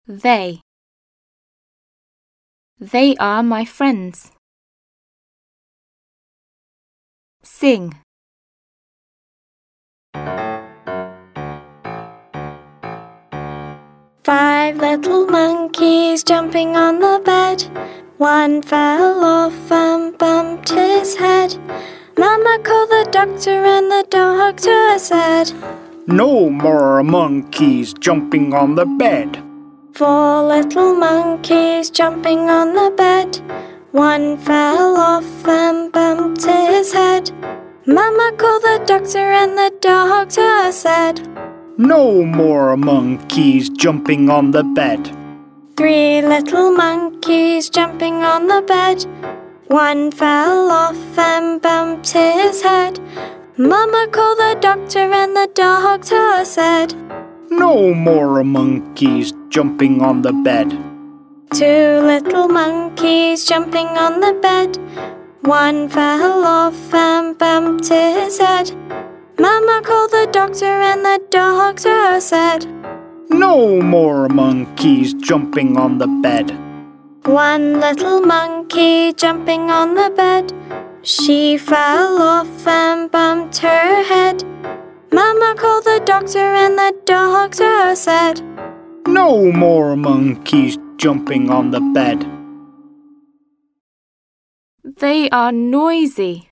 They. They are my friends. Sing. 5 little monkeys jumping on the bed. One fell off and bumped his head. Mama called the doctor and the doctor said, "No more monkeys jumping on the bed." 4 little monkeys jumping on the bed. One fell off and bumped his head. Mama called the doctor and the doctor said, "No more monkeys jumping on the bed." 3 little monkeys jumping on the bed. One fell off and bumped his head. Mama called the doctor and the doctor said, "No more monkeys jumping on the bed." 2 little monkeys jumping on the bed. One fell off and bumped his head. Mama called the doctor and the doctor said, "No more monkeys jumping on the bed." 1 little monkey jumping on the bed. She fell off and bumped her head. Mama called the doctor and the doctor said, "No more monkeys jumping on the bed." They are noisy.